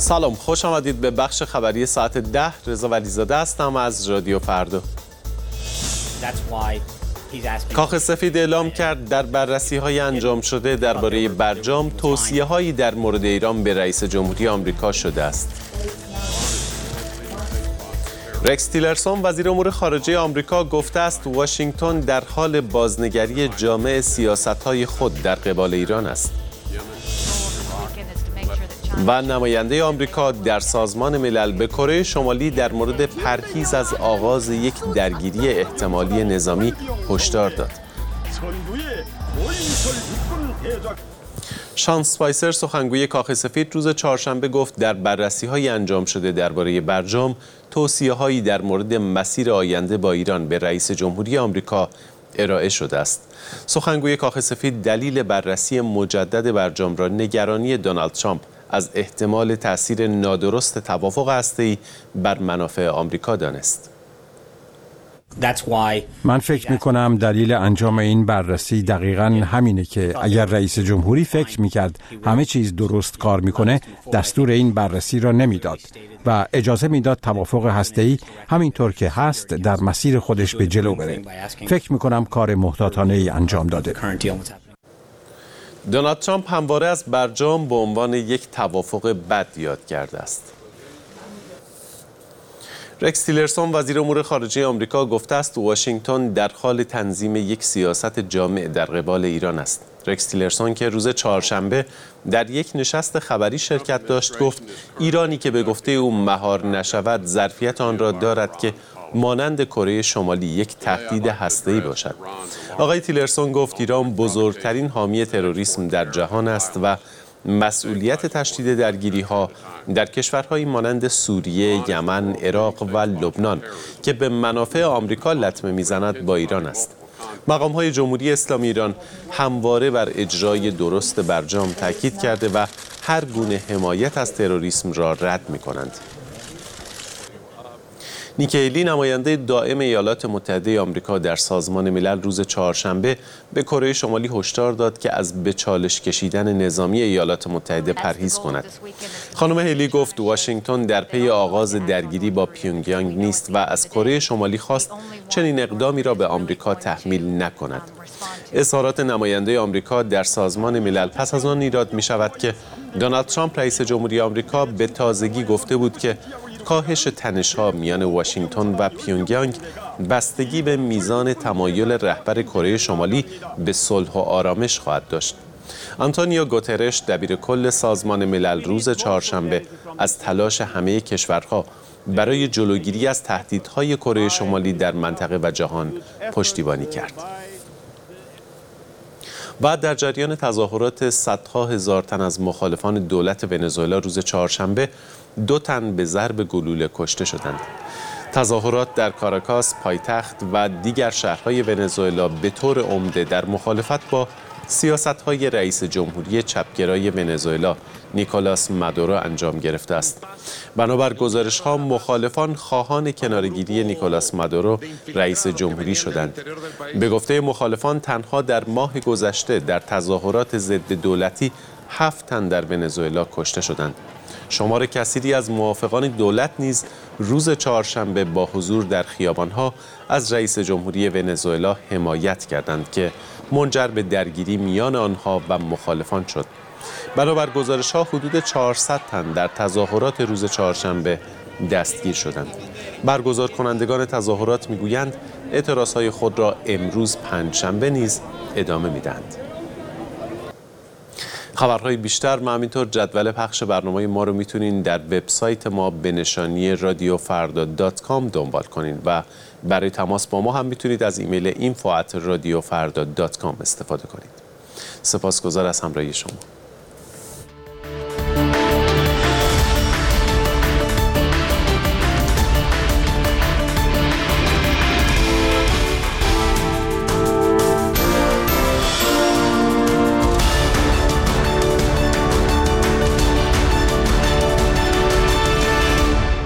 سلام، خوش آمدید به بخش خبری ساعت 10. رضا ولیزاده هستم از رادیو فردا. کاخ سفید اعلام کرد در بررسی‌های انجام شده درباره برجام توصیه‌هایی در مورد ایران به رئیس جمهوری آمریکا شده است. رکس تیلرسون وزیر امور خارجه آمریکا گفته است واشنگتن در حال بازنگری جامع سیاست‌های خود در قبال ایران است. و نماینده آمریکا در سازمان ملل به کره شمالی در مورد پرهیز از آغاز یک درگیری احتمالی نظامی هشدار داد. شان اسپایسر سخنگوی کاخ سفید روز چهارشنبه گفت در بررسی‌های انجام شده درباره برجام توصیه‌هایی در مورد مسیر آینده با ایران به رئیس جمهوری آمریکا ارائه شده است. سخنگوی کاخ سفید دلیل بررسی مجدد برجام را نگرانی دونالد ترامپ از احتمال تأثیر نادرست توافق هسته‌ای بر منافع آمریکا دانست. من فکر می‌کنم دلیل انجام این بررسی دقیقاً همینه که اگر رئیس جمهوری فکر می‌کرد همه چیز درست کار می‌کنه دستور این بررسی را نمی‌داد و اجازه می‌داد توافق هسته‌ای همینطور که هست در مسیر خودش به جلو بره. فکر می‌کنم کار محتاطانه‌ای انجام داده. دونالد ترامپ همواره از برجام به عنوان یک توافق بد یاد کرده است. رکس تیلرسون وزیر امور خارجه آمریکا گفته است واشنگتن در حال تنظیم یک سیاست جامع در قبال ایران است. رکس تیلرسون که روز چهارشنبه در یک نشست خبری شرکت داشت گفت ایرانی که به گفته او مهار نشود ظرفیت آن را دارد که مانند کره شمالی یک تهدید هسته‌ای باشد. آقای تیلرسون گفت ایران بزرگترین حامی تروریسم در جهان است و مسئولیت تشدید درگیری‌ها در کشورهایی مانند سوریه، یمن، عراق و لبنان که به منافع آمریکا لطمه می‌زند با ایران است. مقام‌های جمهوری اسلامی ایران همواره بر اجرای درست برجام تاکید کرده و هر گونه حمایت از تروریسم را رد می‌کنند. نیکی هیلی نماینده دائم ایالات متحده آمریکا در سازمان ملل روز چهارشنبه به کره شمالی هشدار داد که از به چالش کشیدن نظامی ایالات متحده پرهیز کند. خانم هیلی گفت واشنگتن در پی آغاز درگیری با پیونگیانگ نیست و از کره شمالی خواست چنین اقدامی را به آمریکا تحمیل نکند. اظهارات نماینده آمریکا در سازمان ملل پس از آن ایراد می شود که دونالد ترامپ رئیس جمهوری آمریکا به تازگی گفته بود که کاهش تنش‌ها میان واشنگتن و پیونگیانگ بستگی به میزان تمایل رهبر کره شمالی به صلح و آرامش خواهد داشت. آنتونیو گوترش دبیر کل سازمان ملل روز چهارشنبه از تلاش همه کشورها برای جلوگیری از تهدیدهای کره شمالی در منطقه و جهان پشتیبانی کرد. بعد در جریان تظاهرات صدها هزار تن از مخالفان دولت ونزوئلا روز چهارشنبه 2 تن به ضرب گلوله کشته شدند. تظاهرات در کاراکاس پایتخت و دیگر شهرهای ونزوئلا به طور عمده در مخالفت با سیاست‌های رئیس جمهوری چپگرای ونزوئلا نیکولاس مادورو انجام گرفته است. بنابر گزارش‌ها مخالفان خواهان کناره‌گیری نیکولاس مادورو رئیس جمهوری شدند. به گفته مخالفان تنها در ماه گذشته در تظاهرات ضد دولتی 7 تن در ونزوئلا کشته شدند. شمار کثیری از موافقان دولت نیز روز چهارشنبه با حضور در خیابان‌ها از رئیس جمهوری ونزوئلا حمایت کردند که منجر به درگیری میان آنها و مخالفان شد. بنابر گزارش‌ها حدود 400 تن در تظاهرات روز چهارشنبه دستگیر شدند. برگزار کنندگان تظاهرات می‌گویند اعتراضهای خود را امروز پنجشنبه نیز ادامه می‌دهند. خبرهای بیشتر و همینطور جدول پخش برنامه ما رو میتونین در وبسایت ما به نشانی radiofarda.com دنبال کنین و برای تماس با ما هم میتونید از ایمیل info@radiofarda.com استفاده کنید. سپاسگزار از همراهی شما.